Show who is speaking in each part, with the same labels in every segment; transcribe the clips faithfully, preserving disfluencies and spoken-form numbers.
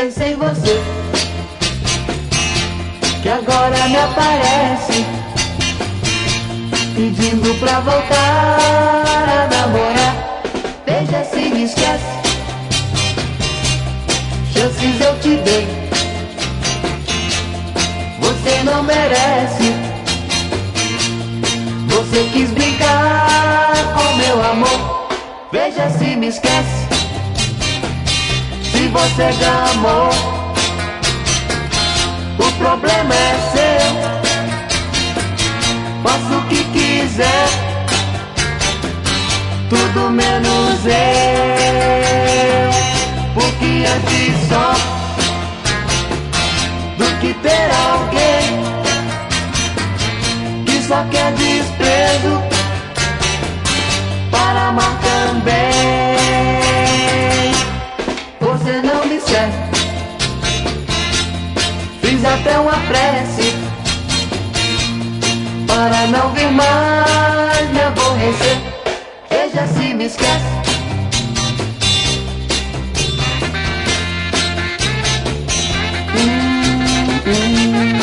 Speaker 1: pensei em você, que agora me aparece pedindo pra voltar a namorar. Veja se me esquece, chances eu te dei, você não merece. Você quis brincar com meu amor. Veja se me esquece, se você já amou. O problema é seu, faço o que quiser, tudo menos eu. Porque antes só do que ter alguém que só quer desprezo para amar também. Você não me serve, fiz até uma prece para não vir mais me aborrecer. Veja se me esquece, hum, hum.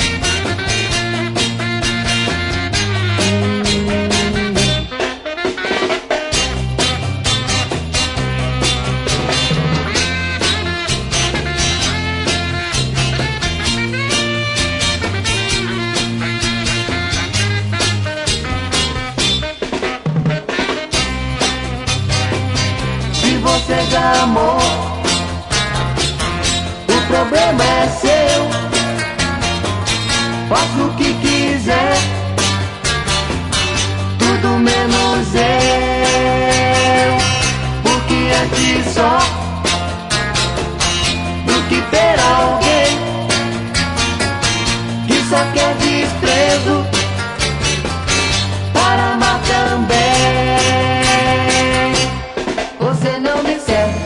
Speaker 1: Você já amou, o problema é seu, faço o que quiser, tudo menos eu. Porque antes só do que ter alguém que só quer desprezo para amar também. Você não me serve,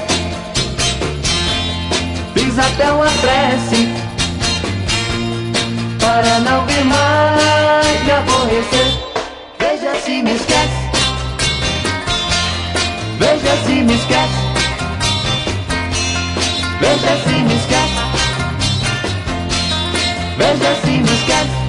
Speaker 1: fiz até uma prece para não vir mais me aborrecer. Veja se me esquece, veja se me esquece, veja se me esquece, veja se me esquece.